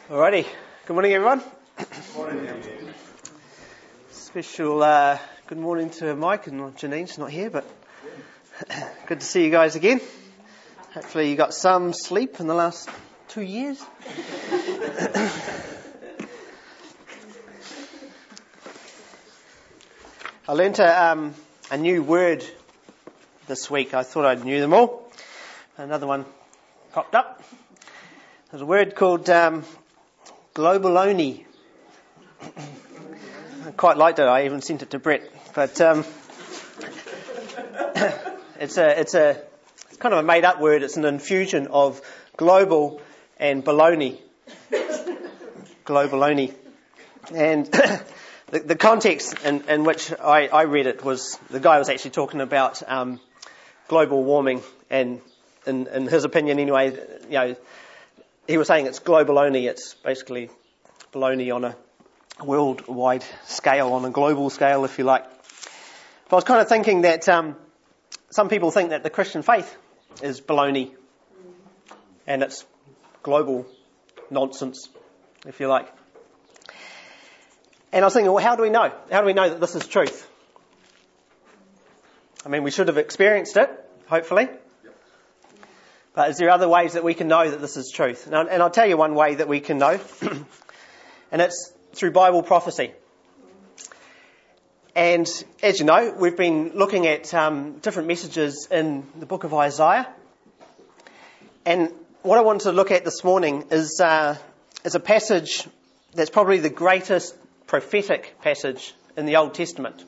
Alrighty, good morning everyone. Special good morning to Mike and Janine's not here, but good to see you guys again. Hopefully you got some sleep in the last 2 years. I learnt a new word this week. I thought I knew them all. Another one popped up. There's a word called globaloney. I quite liked it. I even sent it to Brett. But it's kind of a made-up word. It's an infusion of global and baloney. Globaloney. And the context in which I read it was the guy was actually talking about global warming, and in his opinion anyway, he was saying it's globaloney. It's basically baloney on a worldwide scale, on a global scale, if you like. But I was kind of thinking that some people think that the Christian faith is baloney, and it's global nonsense, if you like. And I was thinking, well, how do we know? How do we know that this is truth? I mean, we should have experienced it, hopefully. But is there other ways that we can know that this is truth? And I'll tell you one way that we can know, and it's through Bible prophecy. And as you know, we've been looking at different messages in the book of Isaiah. And what I want to look at this morning is a passage that's probably the greatest prophetic passage in the Old Testament.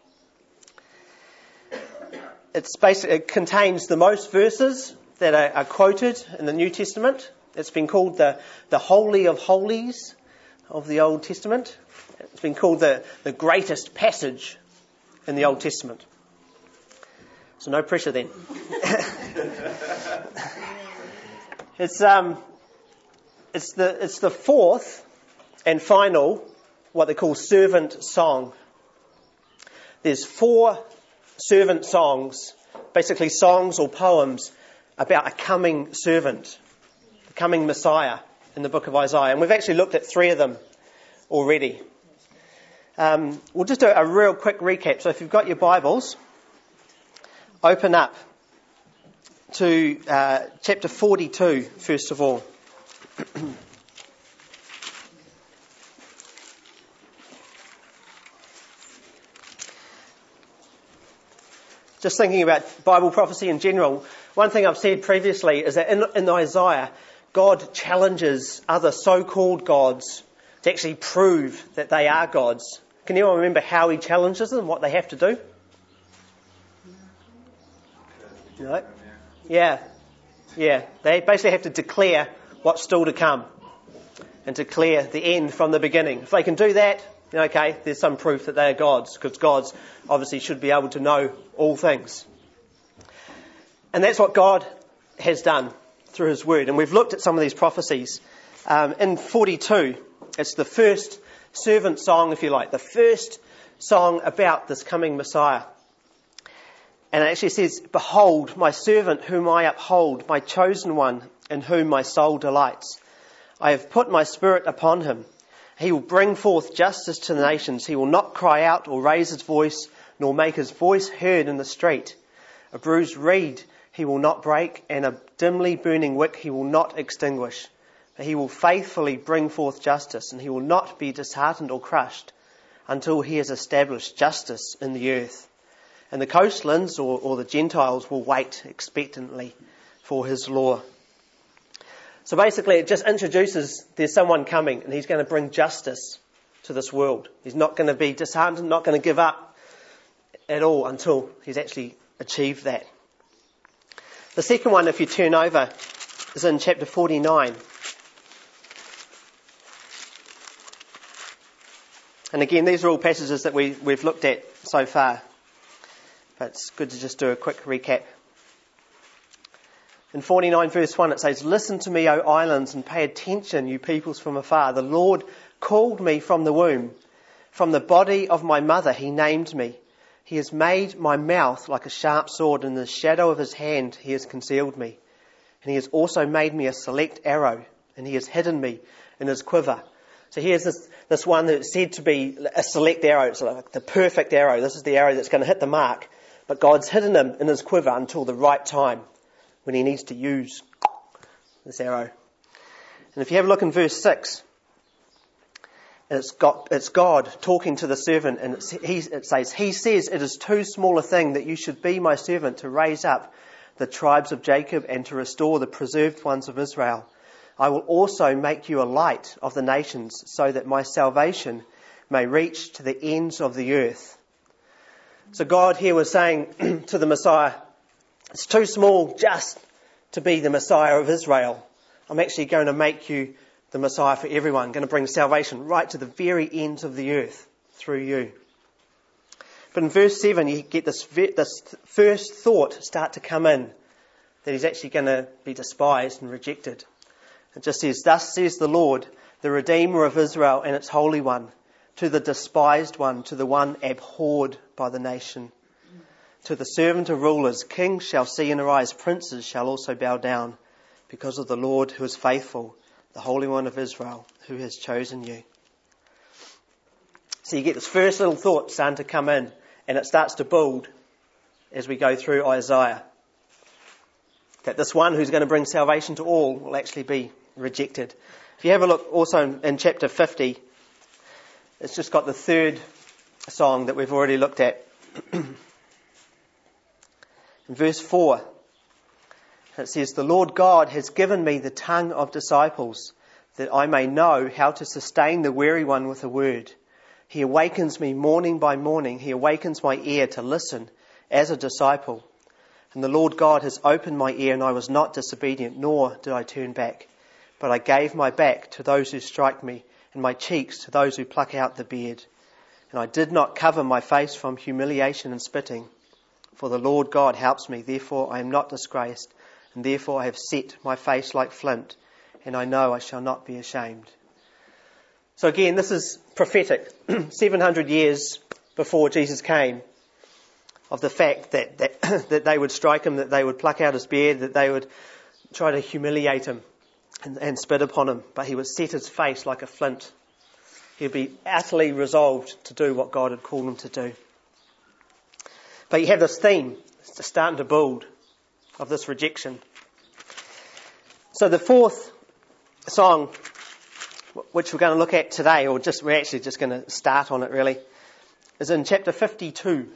It contains the most verses that are quoted in the New Testament. It's been called the Holy of Holies of the Old Testament. It's been called the greatest passage in the Old Testament. So no pressure then. It's the fourth and final, what they call servant song. There's 4 servant songs, basically songs or poems about a coming servant, the coming Messiah in the book of Isaiah. And we've actually looked at 3 of them already. We'll just do a real quick recap. So if you've got your Bibles, open up to chapter 42, first of all. Just thinking about Bible prophecy in general, one thing I've said previously is that in Isaiah, God challenges other so-called gods to actually prove that they are gods. Can anyone remember how he challenges them, what they have to do? No? Yeah. They basically have to declare what's still to come and declare the end from the beginning. If they can do that, okay, there's some proof that they are gods, because gods obviously should be able to know all things. And that's what God has done through his word. And we've looked at some of these prophecies. In 42, it's the first servant song, if you like, the first song about this coming Messiah. And it actually says, "Behold, my servant whom I uphold, my chosen one in whom my soul delights. I have put my spirit upon him. He will bring forth justice to the nations. He will not cry out or raise his voice, nor make his voice heard in the street. A bruised reed he will not break, and a dimly burning wick he will not extinguish. But he will faithfully bring forth justice, and he will not be disheartened or crushed until he has established justice in the earth. And the coastlands or the Gentiles will wait expectantly for his law." So basically it just introduces there's someone coming and he's going to bring justice to this world. He's not going to be disheartened, not going to give up at all until he's actually achieved that. The second one, if you turn over, is in chapter 49. And again, these are all passages that we've looked at so far. But it's good to just do a quick recap. In 49 verse 1 it says, "Listen to me, O islands, and pay attention, you peoples from afar. The Lord called me from the womb. From the body of my mother he named me. He has made my mouth like a sharp sword. In the shadow of his hand he has concealed me. And he has also made me a select arrow. And he has hidden me in his quiver. So here's this one that's said to be a select arrow. It's like the perfect arrow. This is the arrow that's going to hit the mark. But God's hidden him in his quiver until the right time when he needs to use this arrow. And if you have a look in verse 6, it's God talking to the servant, and it says, "He says, it is too small a thing that you should be my servant to raise up the tribes of Jacob and to restore the preserved ones of Israel. I will also make you a light of the nations so that my salvation may reach to the ends of the earth." So God here was saying to the Messiah, it's too small just to be the Messiah of Israel. I'm actually going to make you the Messiah for everyone, going to bring salvation right to the very ends of the earth through you. But in verse 7, you get this first thought start to come in, that he's actually going to be despised and rejected. It just says, "Thus says the Lord, the Redeemer of Israel and its Holy One, to the despised one, to the one abhorred by the nation. To the servant of rulers, kings shall see and arise, princes shall also bow down, because of the Lord who is faithful, the Holy One of Israel, who has chosen you." So you get this first little thought starting to come in, and it starts to build as we go through Isaiah. That this one who's going to bring salvation to all will actually be rejected. If you have a look also in chapter 50, it's just got the third song that we've already looked at. In verse 4, it says, "The Lord God has given me the tongue of disciples, that I may know how to sustain the weary one with a word. He awakens me morning by morning. He awakens my ear to listen as a disciple. And the Lord God has opened my ear, and I was not disobedient, nor did I turn back. But I gave my back to those who strike me, and my cheeks to those who pluck out the beard. And I did not cover my face from humiliation and spitting. For the Lord God helps me, therefore I am not disgraced. And therefore I have set my face like flint, and I know I shall not be ashamed." So again, this is prophetic, 700 years before Jesus came, of the fact that they would strike him, that they would pluck out his beard, that they would try to humiliate him and spit upon him. But he would set his face like a flint. He'd be utterly resolved to do what God had called him to do. But you have this theme starting to build of this rejection. So the fourth song, which we're going to look at today, or we're actually just going to start on it really, is in chapter 52.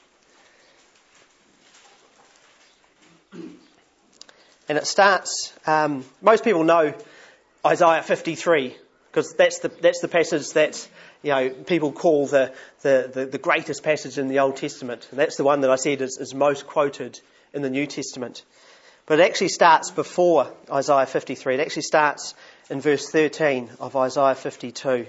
And it starts, most people know Isaiah 53, because that's the passage that, people call the greatest passage in the Old Testament. And that's the one that I said is most quoted in the New Testament. But it actually starts before Isaiah 53. It actually starts in verse 13 of Isaiah 52.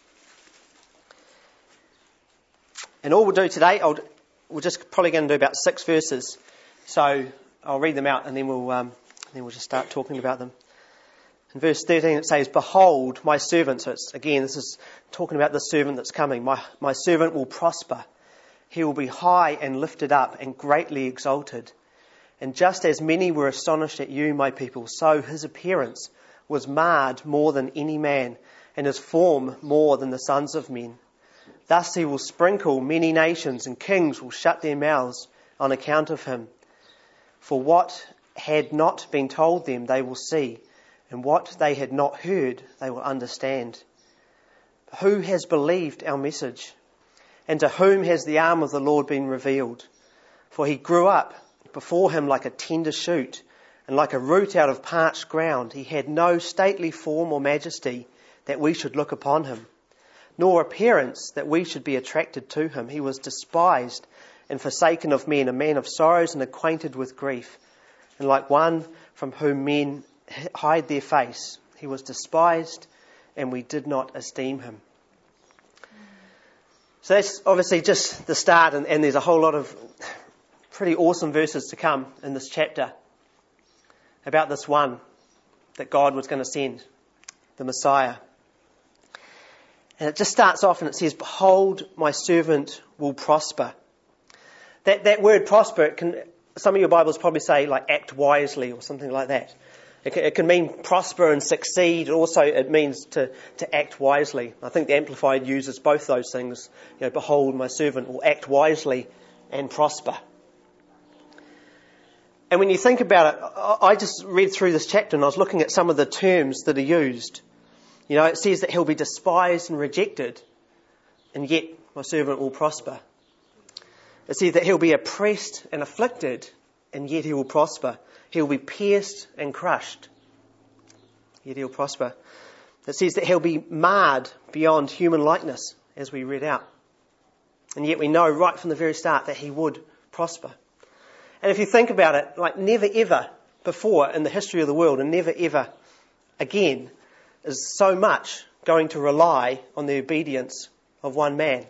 And all we'll do today, we're just probably going to do about 6 verses. So I'll read them out and then we'll just start talking about them. In verse 13 it says, "Behold, my servant," so this is talking about the servant that's coming. My servant will prosper. He will be high and lifted up and greatly exalted. And just as many were astonished at you, my people, so his appearance was marred more than any man, and his form more than the sons of men. Thus he will sprinkle many nations, and kings will shut their mouths on account of him. For what had not been told them they will see, and what they had not heard they will understand. Who has believed our message? And to whom has the arm of the Lord been revealed? For he grew up before him like a tender shoot, and like a root out of parched ground. He had no stately form or majesty that we should look upon him, nor appearance that we should be attracted to him. He was despised and forsaken of men, a man of sorrows and acquainted with grief, and like one from whom men hide their face. He was despised, and we did not esteem him." So that's obviously just the start, and there's a whole lot of pretty awesome verses to come in this chapter about this one that God was going to send, the Messiah. And it just starts off and it says, "Behold, my servant will prosper." That word prosper, some of your Bibles probably say like act wisely or something like that. It can mean prosper and succeed. Also, it means to act wisely. I think the Amplified uses both those things. Behold, my servant will act wisely and prosper. And when you think about it, I just read through this chapter and I was looking at some of the terms that are used. It says that he'll be despised and rejected, and yet my servant will prosper. It says that he'll be oppressed and afflicted, and yet he will prosper. He'll be pierced and crushed, yet he'll prosper. It says that he'll be marred beyond human likeness, as we read out. And yet we know right from the very start that he would prosper. And if you think about it, like never ever before in the history of the world, and never ever again, is so much going to rely on the obedience of one man.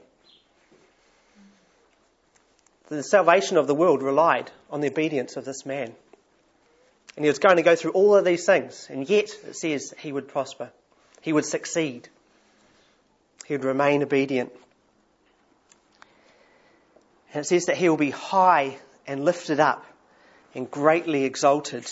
The salvation of the world relied on the obedience of this man. And he was going to go through all of these things, and yet it says he would prosper. He would succeed. He would remain obedient. And it says that he will be high and lifted up and greatly exalted.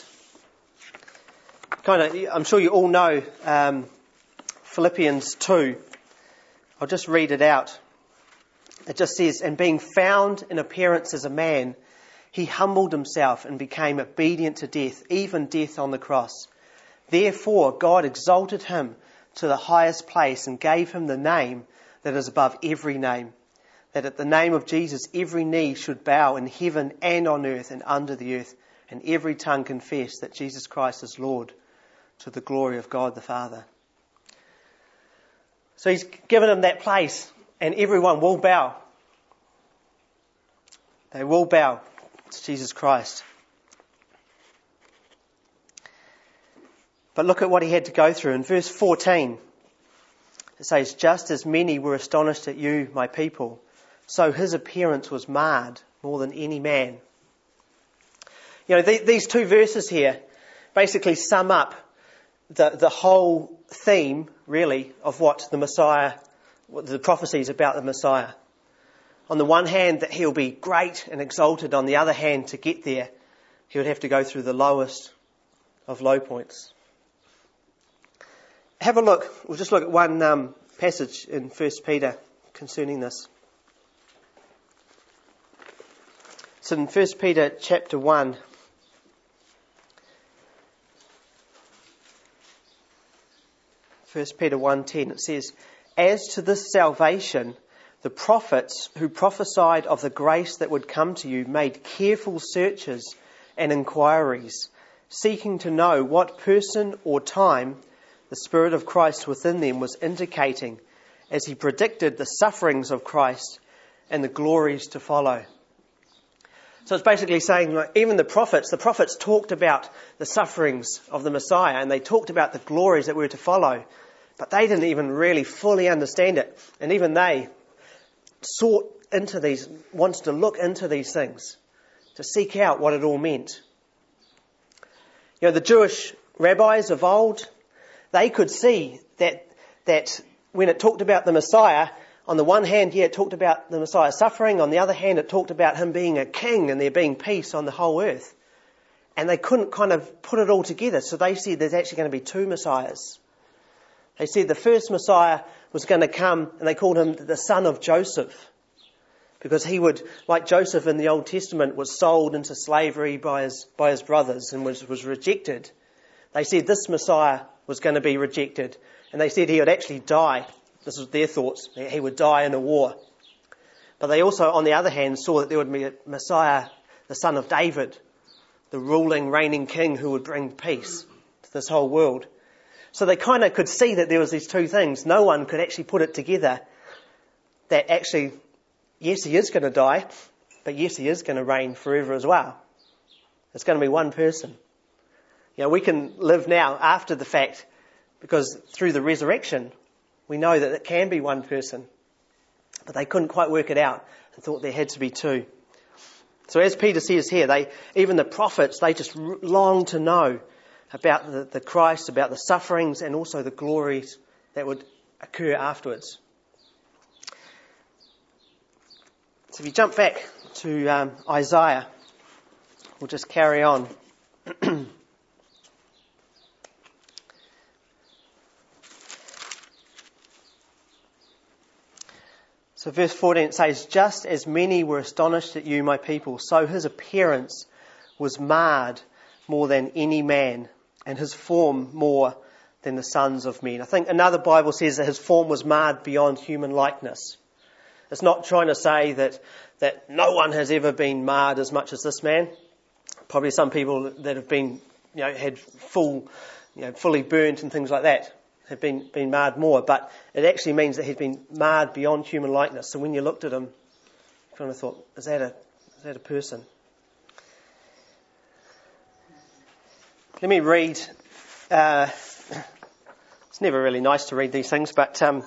I'm sure you all know Philippians 2. I'll just read it out. It just says, and being found in appearance as a man, he humbled himself and became obedient to death, even death on the cross. Therefore God exalted him to the highest place and gave him the name that is above every name, that at the name of Jesus every knee should bow in heaven and on earth and under the earth, and every tongue confess that Jesus Christ is Lord, to the glory of God the Father. So he's given him that place, and everyone will bow. They will bow to Jesus Christ. But look at what he had to go through. In verse 14, it says, just as many were astonished at you, my people, so his appearance was marred more than any man. These two verses here basically sum up the whole theme, really, of what the Messiah, the prophecies about the Messiah. On the one hand, that he'll be great and exalted. On the other hand, to get there, he would have to go through the lowest of low points. Have a look. We'll just look at one passage in 1 Peter concerning this. So in 1 Peter chapter 1, First Peter 1:10, it says, as to this salvation, the prophets who prophesied of the grace that would come to you made careful searches and inquiries, seeking to know what person or time the Spirit of Christ within them was indicating as he predicted the sufferings of Christ and the glories to follow. So it's basically saying, like, even the prophets talked about the sufferings of the Messiah, and they talked about the glories that were to follow, but they didn't even really fully understand it. And even they wanted to look into these things, to seek out what it all meant. The Jewish rabbis of old, they could see that when it talked about the Messiah, on the one hand, it talked about the Messiah suffering. On the other hand, it talked about him being a king and there being peace on the whole earth. And they couldn't kind of put it all together. So they said there's actually going to be two Messiahs. They said the first Messiah was going to come, and they called him the son of Joseph, because he would, like Joseph in the Old Testament, was sold into slavery by his brothers and was rejected. They said this Messiah was going to be rejected, and they said he would actually die. This was their thoughts. He would die in a war. But they also, on the other hand, saw that there would be a Messiah, the son of David, the ruling, reigning king who would bring peace to this whole world. So they kind of could see that there was these two things. No one could actually put it together that actually, yes, he is going to die, but yes, he is going to reign forever as well. It's going to be one person. We can live now after the fact, because through the resurrection, we know that it can be one person. But they couldn't quite work it out and thought there had to be two. So as Peter says here, even the prophets, they just longed to know about the Christ, about the sufferings and also the glories that would occur afterwards. So if you jump back to Isaiah, we'll just carry on. So verse 14 it says, just as many were astonished at you, my people, so his appearance was marred more than any man, and his form more than the sons of men. I think another Bible says that his form was marred beyond human likeness. It's not trying to say that no one has ever been marred as much as this man. Probably some people that have been, had fully burnt and things like that have been marred more. But it actually means that he'd been marred beyond human likeness. So when you looked at him, you kind of thought, is that a person? Let me read. It's never really nice to read these things, but hello.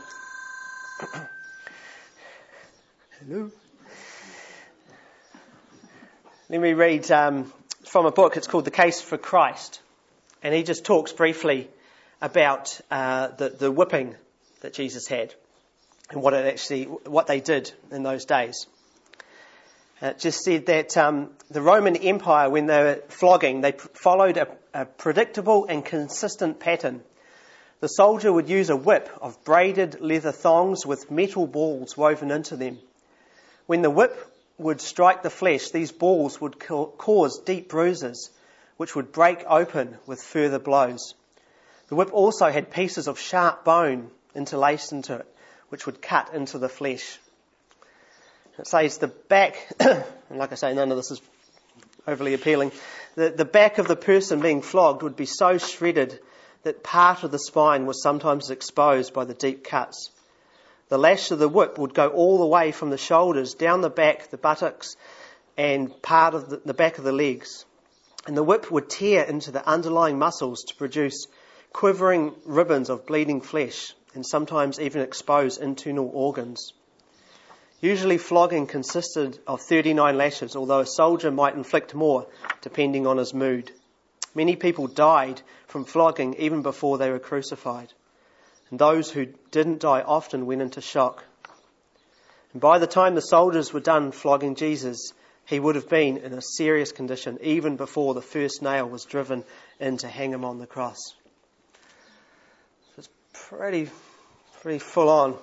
Let me read from a book. It's called The Case for Christ, and he just talks briefly about the whipping that Jesus had and what they did in those days. It just said that the Roman Empire, when they were flogging, they followed a predictable and consistent pattern. The soldier would use a whip of braided leather thongs with metal balls woven into them. When the whip would strike the flesh, these balls would cause deep bruises, which would break open with further blows. The whip also had pieces of sharp bone interlaced into it, which would cut into the flesh. It says the back, and like I say, none of this is overly appealing. The back of the person being flogged would be so shredded that part of the spine was sometimes exposed by the deep cuts. The lash of the whip would go all the way from the shoulders, down the back, the buttocks, and part of the back of the legs. And the whip would tear into the underlying muscles to produce quivering ribbons of bleeding flesh, and sometimes even expose internal organs. Usually flogging consisted of 39 lashes, although a soldier might inflict more, depending on his mood. Many people died from flogging even before they were crucified. And those who didn't die often went into shock. And by the time the soldiers were done flogging Jesus, he would have been in a serious condition, even before the first nail was driven in to hang him on the cross. So it's pretty full on.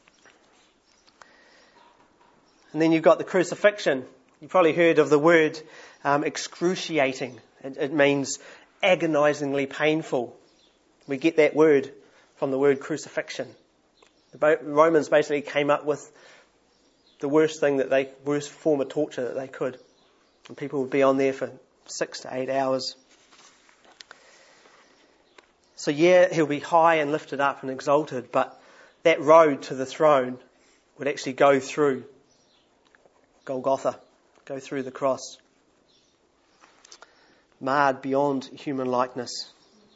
And then you've got the crucifixion. You've probably heard of the word excruciating. It means agonizingly painful. We get that word from the word crucifixion. The Romans basically came up with the worst form of torture that they could. And people would be on there for 6 to 8 hours. So he'll be high and lifted up and exalted, but that road to the throne would actually go through Golgotha, go through the cross. Marred beyond human likeness.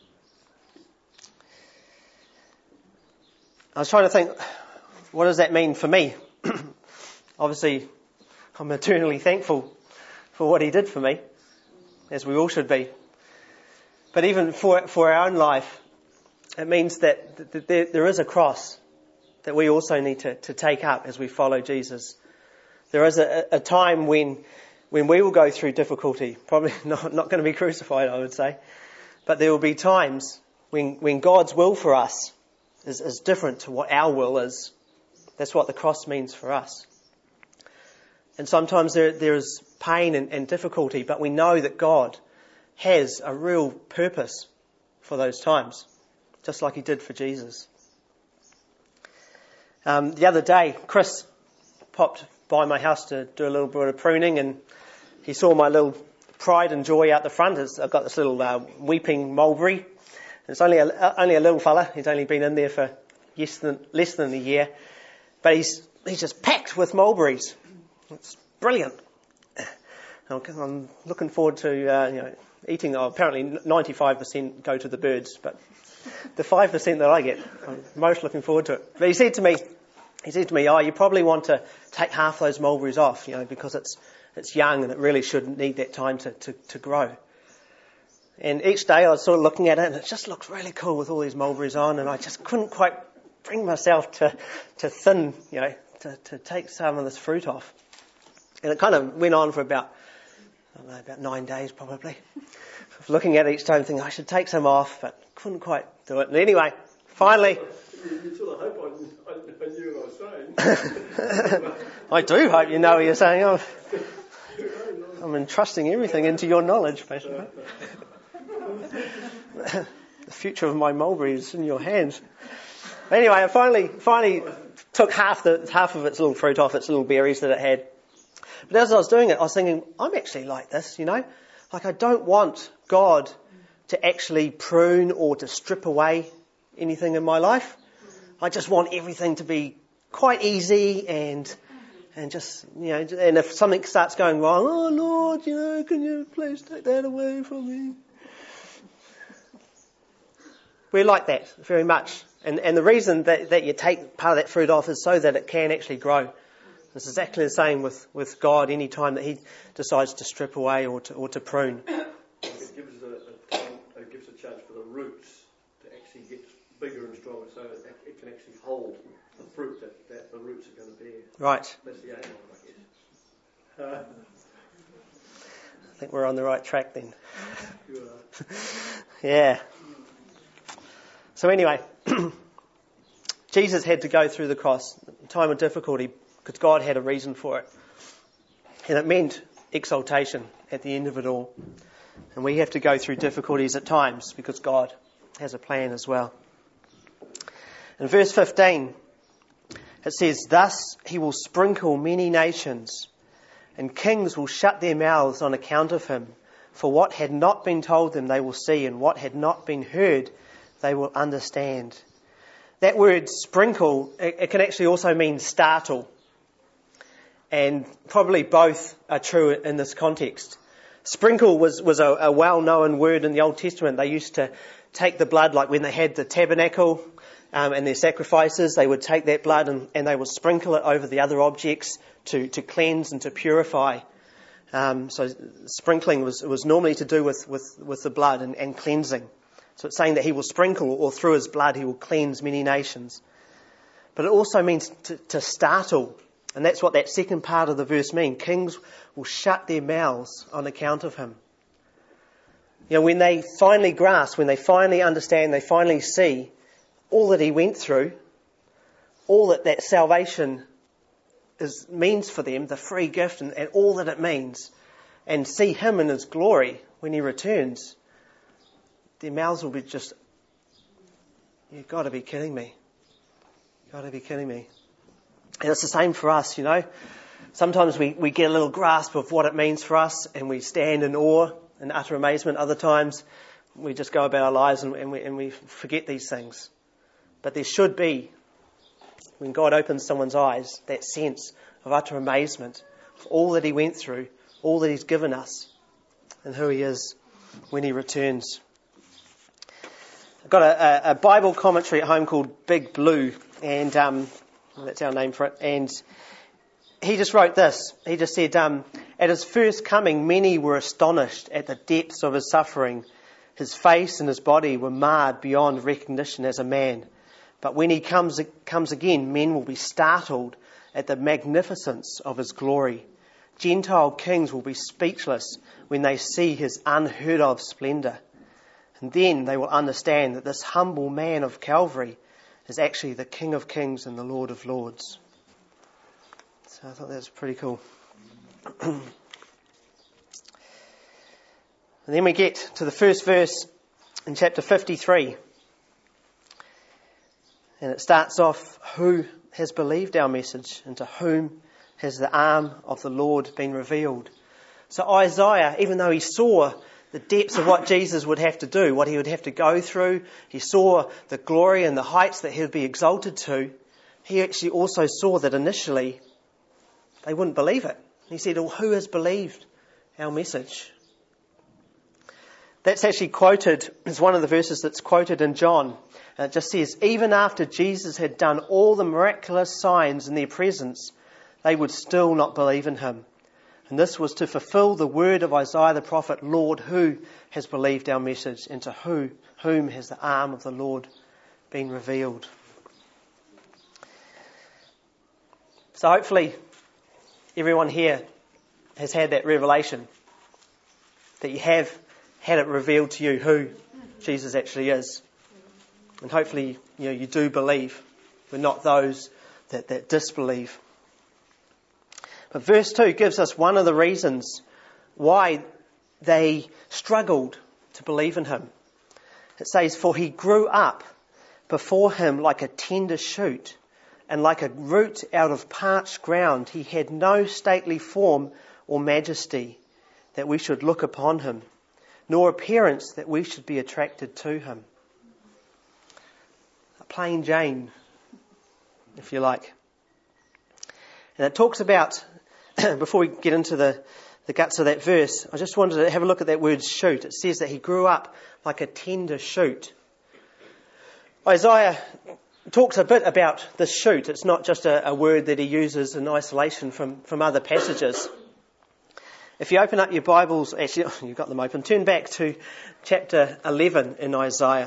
I was trying to think, what does that mean for me? Obviously, I'm eternally thankful for what he did for me, as we all should be. But even for our own life, it means that there is a cross that we also need to take up as we follow Jesus. There is a time when we will go through difficulty, probably not going to be crucified, I would say. But there will be times when God's will for us is different to what our will is. That's what the cross means for us. And sometimes there is pain and difficulty, but we know that God has a real purpose for those times, just like he did for Jesus. The other day, Chris popped by my house to do a little bit of pruning, and he saw my little pride and joy out the front. I've got this little weeping mulberry. It's only a little fella. He's only been in there for less than a year, but he's just packed with mulberries. It's brilliant. I'm looking forward to eating. Apparently 95% go to the birds, but the 5% that I get, I'm most looking forward to it. But he said to me, "Oh, you probably want to take half those mulberries off, because it's young and it really shouldn't need that time to grow." And each day I was sort of looking at it, and it just looked really cool with all these mulberries on, and I just couldn't quite bring myself to take some of this fruit off. And it kind of went on for about 9 days probably. Looking at it each time thinking I should take some off, but couldn't quite do it. And anyway, finally... You sort of hope I knew what I was I do hope you know what you're saying. I'm entrusting everything into your knowledge, basically. The future of my mulberry is in your hands. Anyway, I finally took half of its little fruit off, its little berries that it had. But as I was doing it, I was thinking, I'm actually like this, Like I don't want God to actually prune or to strip away anything in my life. I just want everything to be quite easy and just, and if something starts going wrong, oh Lord, can you please take that away from me? We're like that very much. And the reason that you take part of that fruit off is so that it can actually grow. It's exactly the same with God any time that He decides to strip away or to prune. It gives a chance for the roots to actually get bigger and stronger so that it can actually hold the fruit that the roots are going to bear. Right. That's the aim of it, I guess. I think we're on the right track then. You are. Yeah. So anyway, Jesus had to go through the cross, a time of difficulty, because God had a reason for it. And it meant exaltation at the end of it all. And we have to go through difficulties at times because God has a plan as well. In verse 15, it says, "Thus He will sprinkle many nations, and kings will shut their mouths on account of Him. For what had not been told them they will see, and what had not been heard they will understand." That word sprinkle, it can actually also mean startle. And probably both are true in this context. Sprinkle was a well-known word in the Old Testament. They used to take the blood, like when they had the tabernacle and their sacrifices, they would take that blood and they would sprinkle it over the other objects to cleanse and to purify. So sprinkling was normally to do with the blood and cleansing. So it's saying that He will sprinkle, or through His blood He will cleanse many nations. But it also means to startle. And that's what that second part of the verse means. Kings will shut their mouths on account of Him. When they finally grasp, when they finally understand, they finally see all that He went through, all that salvation means for them, the free gift and all that it means, and see Him in His glory when He returns, their mouths will be just, "You've got to be kidding me. You've got to be kidding me." And it's the same for us, Sometimes we get a little grasp of what it means for us and we stand in awe and utter amazement. Other times we just go about our lives and we forget these things. But there should be, when God opens someone's eyes, that sense of utter amazement for all that He went through, all that He's given us, and who He is when He returns. I've got a Bible commentary at home called Big Blue, and that's our name for it. And he just wrote this. He just said, "At His first coming, many were astonished at the depths of His suffering. His face and His body were marred beyond recognition as a man. But when He comes again, men will be startled at the magnificence of His glory. Gentile kings will be speechless when they see His unheard of splendour. And then they will understand that this humble man of Calvary is actually the King of Kings and the Lord of Lords." So I thought that was pretty cool. And then we get to the first verse in chapter 53. And it starts off, "Who has believed our message, and to whom has the arm of the Lord been revealed?" So Isaiah, even though he saw the depths of what Jesus would have to do, what He would have to go through, he saw the glory and the heights that He would be exalted to, he actually also saw that initially they wouldn't believe it. He said, "Well, who has believed our message?" That's actually quoted, it's one of the verses that's quoted in John. And it just says, "Even after Jesus had done all the miraculous signs in their presence, they would still not believe in Him. And this was to fulfill the word of Isaiah the prophet, 'Lord, who has believed our message, and to whom has the arm of the Lord been revealed?'" So hopefully everyone here has had that revelation, that you have had it revealed to you who Jesus actually is. And hopefully you do believe. We're not those that disbelieve. But verse 2 gives us one of the reasons why they struggled to believe in him. It says, "For he grew up before him like a tender shoot, and like a root out of parched ground. He had no stately form or majesty that we should look upon him, nor appearance that we should be attracted to him." A plain Jane, if you like. And it talks about, before we get into the guts of that verse, I just wanted to have a look at that word shoot. It says that he grew up like a tender shoot. Isaiah talks a bit about the shoot. It's not just a word that he uses in isolation from other passages. If you open up your Bibles, actually you've got them open, turn back to chapter 11 in Isaiah.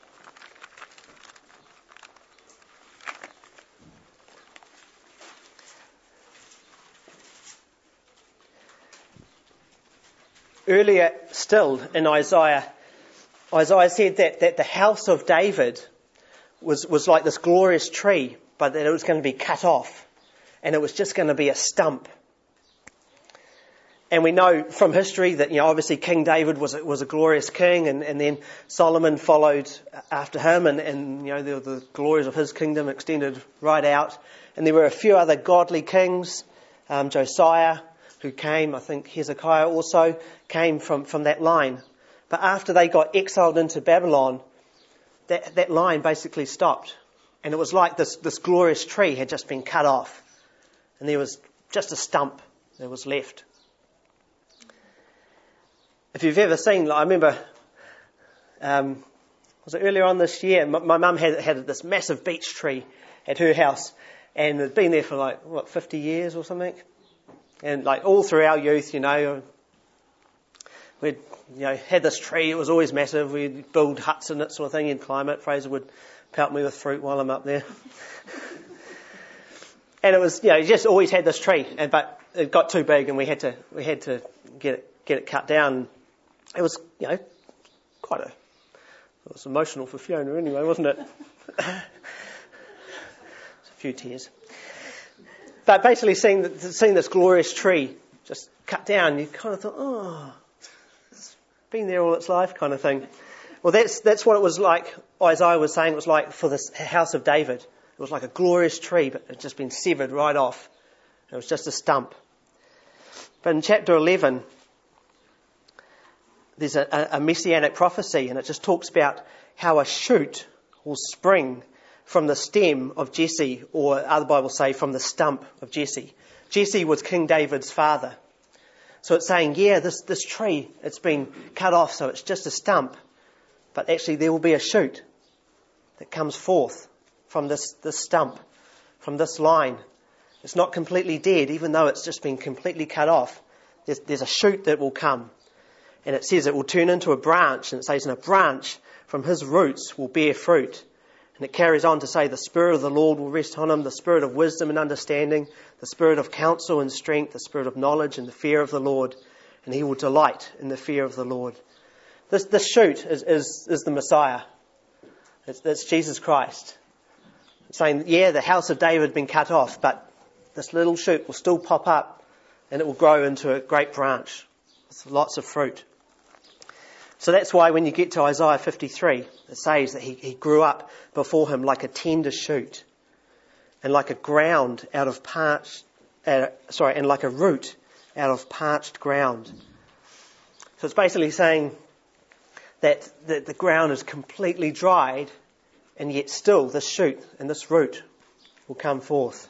Earlier still in Isaiah said that the house of David was like this glorious tree, but that it was going to be cut off and it was just going to be a stump. And we know from history that, obviously King David was a glorious king, and then Solomon followed after him, and the glories of his kingdom extended right out. And there were a few other godly kings, Josiah, who came, I think Hezekiah also came from that line. But after they got exiled into Babylon, that line basically stopped. And it was like this glorious tree had just been cut off. And there was just a stump that was left. If you've ever seen, I remember, was it earlier on this year, my mum had this massive beech tree at her house. And it had been there for 50 years or something. And all through our youth, we'd had this tree. It was always massive. We'd build huts in it, sort of thing. You'd climb it. Fraser would pelt me with fruit while I'm up there. And it was, you just always had this tree. But it got too big, and we had to get it cut down. It was, it was emotional for Fiona anyway, wasn't it? A few tears. But basically seeing this glorious tree just cut down, you kind of thought, it's been there all its life kind of thing. Well, that's what it was like. Isaiah was saying it was like for this house of David. It was like a glorious tree, but it had just been severed right off. It was just a stump. But in chapter 11, there's a messianic prophecy, and it just talks about how a shoot will spring from the stem of Jesse, or other Bibles say from the stump of Jesse. Jesse was King David's father. So it's saying, this tree, it's been cut off, so it's just a stump. But actually there will be a shoot that comes forth from this stump, from this line. It's not completely dead, even though it's just been completely cut off. There's a shoot that will come. And it says it will turn into a branch, and it says, and a branch from his roots will bear fruit. And it carries on to say, the Spirit of the Lord will rest on him, the Spirit of wisdom and understanding, the Spirit of counsel and strength, the Spirit of knowledge and the fear of the Lord. And he will delight in the fear of the Lord. This shoot is the Messiah. It's Jesus Christ. It's saying, the house of David had been cut off, but this little shoot will still pop up and it will grow into a great branch with lots of fruit. So that's why when you get to Isaiah 53, it says that he grew up before him like a tender shoot, and like a ground out of and like a root out of parched ground. So it's basically saying that the ground is completely dried, and yet still this shoot and this root will come forth.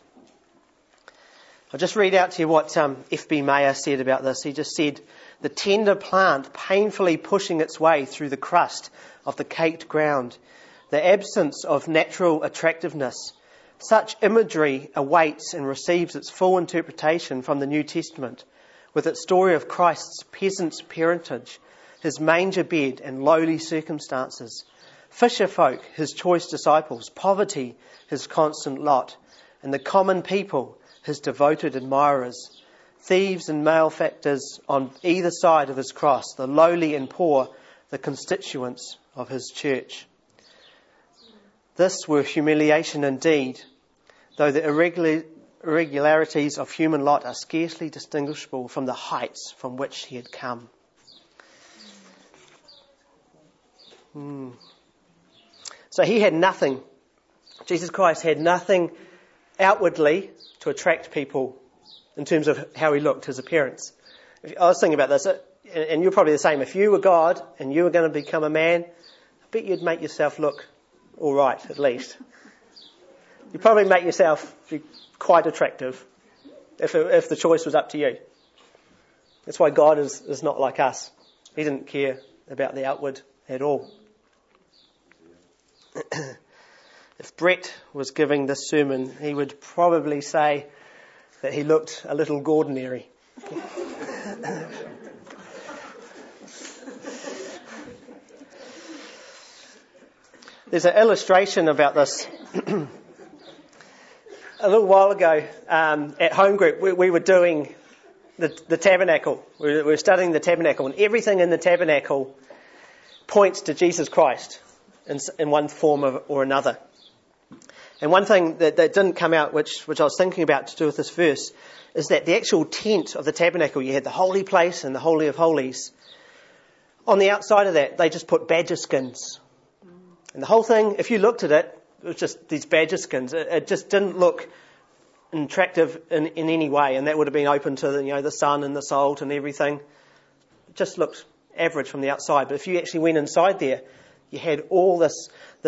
I'll just read out to you what F.B. Mayer said about this. He just said, the tender plant painfully pushing its way through the crust of the caked ground, the absence of natural attractiveness. Such imagery awaits and receives its full interpretation from the New Testament, with its story of Christ's peasant's parentage, his manger bed and lowly circumstances, fisher folk, his choice disciples, poverty, his constant lot, and the common people, his devoted admirers, thieves and malefactors on either side of his cross, the lowly and poor, the constituents of his church. This were humiliation indeed. though the irregularities of human lot are scarcely distinguishable from the heights from which he had come. So he had nothing. Jesus Christ had nothing outwardly to attract people in terms of how he looked, his appearance. I was thinking about this, and you're probably the same. If you were God and you were going to become a man, I bet you'd make yourself look all right, at least. You'd probably make yourself quite attractive if the choice was up to you. That's why God is not like us. He didn't care about the outward at all. If Brett was giving this sermon, he would probably say that he looked a little Gordonary. There's an illustration about this. A little while ago, at home group, we were doing the tabernacle. We were studying the tabernacle, and everything in the tabernacle points to Jesus Christ in one form or another. And one thing that didn't come out, which I was thinking about to do with this verse, is that the actual tent of the tabernacle, you had the holy place and the Holy of Holies. On the outside of that, they just put badger skins. And the whole thing, if you looked at it, it was just these badger skins. It just didn't look attractive in any way, and that would have been open to the sun and the salt and everything. It just looked average from the outside. But if you actually went inside there, you had all this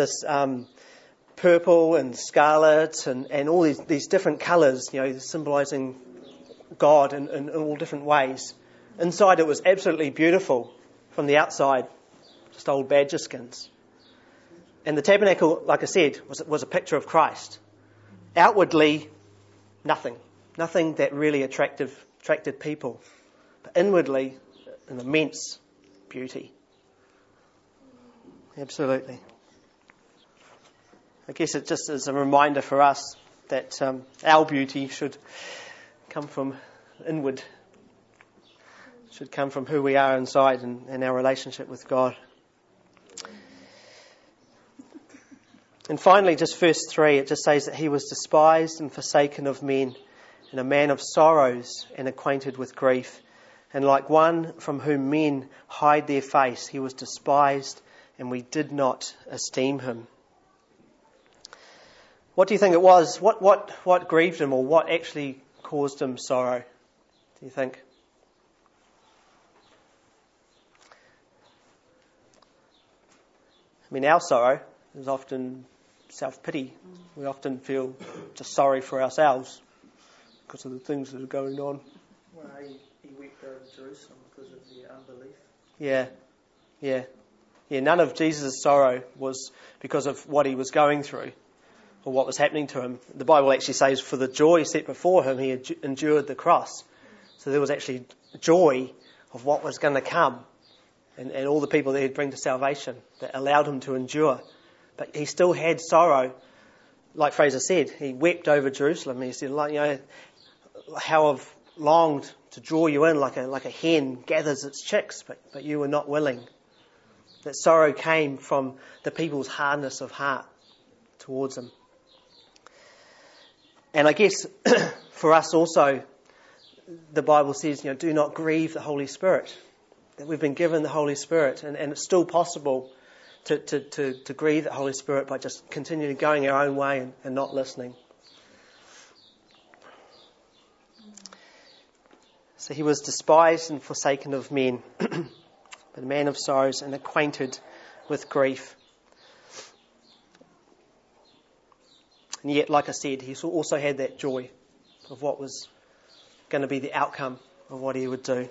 purple and scarlet and all these different colours, symbolising God in all different ways. Inside it was absolutely beautiful. From the outside, just old badger skins. And the tabernacle, like I said, was a picture of Christ. Outwardly, nothing that really attracted people. But inwardly, an immense beauty. Absolutely. I guess it just is a reminder for us that our beauty should come from inward, should come from who we are inside and our relationship with God. And finally, just verse 3, it just says that he was despised and forsaken of men, and a man of sorrows and acquainted with grief. And like one from whom men hide their face, he was despised, and we did not esteem him. What do you think it was? What grieved him, or what actually caused him sorrow, do you think? I mean, our sorrow is often self-pity. We often feel just sorry for ourselves because of the things that are going on. Well, he wept over Jerusalem because of their unbelief. Yeah, none of Jesus' sorrow was because of what he was going through or what was happening to him. The Bible actually says for the joy set before him, he endured the cross. So there was actually joy of what was going to come and all the people that he'd bring to salvation that allowed him to endure. But he still had sorrow. Like Fraser said, he wept over Jerusalem. He said, how I've longed to draw you in like a hen gathers its chicks, but you were not willing. That sorrow came from the people's hardness of heart towards him. And I guess for us also, the Bible says, do not grieve the Holy Spirit. That we've been given the Holy Spirit, and it's still possible to grieve the Holy Spirit by just continually going our own way and not listening. So he was despised and forsaken of men, but a man of sorrows and acquainted with grief. And yet, like I said, he also had that joy of what was going to be the outcome of what he would do.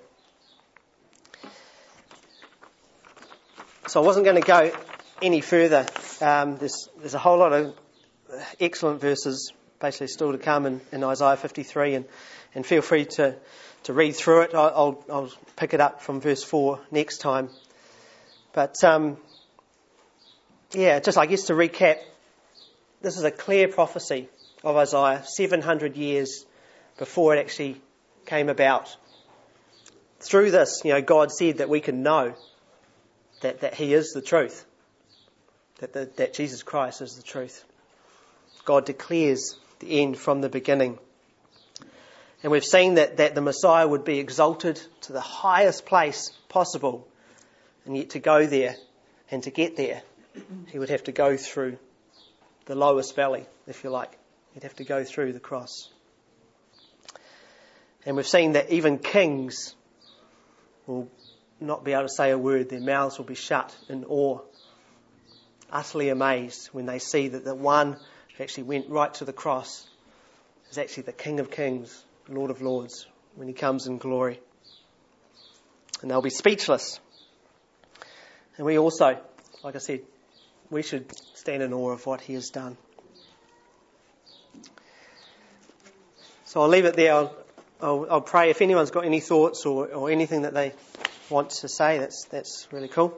So I wasn't going to go any further. There's a whole lot of excellent verses basically still to come in Isaiah 53, and feel free to read through it. I'll pick it up from verse 4 next time. But just I guess to recap, this is a clear prophecy of Isaiah 700 years before it actually came about. Through this, God said that we can know that he is the truth, that Jesus Christ is the truth. God declares the end from the beginning. And we've seen that the Messiah would be exalted to the highest place possible, and yet to go there and to get there, he would have to go through the lowest valley, if you like. He'd have to go through the cross. And we've seen that even kings will not be able to say a word. Their mouths will be shut in awe, utterly amazed when they see that the one who actually went right to the cross is actually the King of Kings, Lord of Lords, when he comes in glory. And they'll be speechless. And we also, like I said, we should stand in awe of what he has done. So I'll leave it there. I'll pray. If anyone's got any thoughts or anything that they want to say, that's really cool.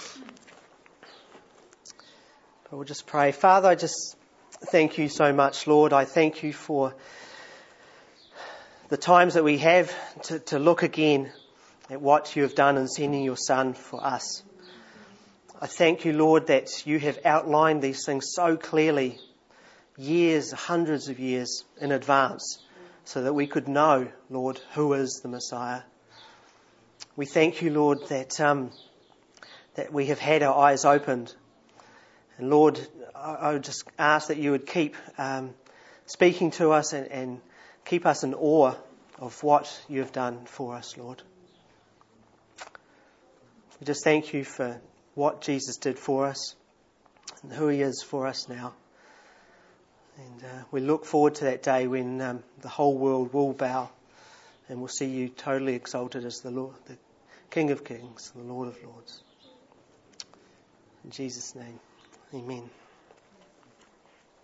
But we'll just pray. Father, I just thank you so much, Lord. I thank you for the times that we have to look again at what you have done in sending your Son for us. I thank you, Lord, that you have outlined these things so clearly, years, hundreds of years in advance, so that we could know, Lord, who is the Messiah. We thank you, Lord, that we have had our eyes opened. And Lord, I would just ask that you would keep speaking to us and keep us in awe of what you have done for us, Lord. We just thank you for what Jesus did for us and who he is for us now. And we look forward to that day when the whole world will bow and we'll see you totally exalted as the Lord, the King of Kings, the Lord of Lords. In Jesus' name, amen.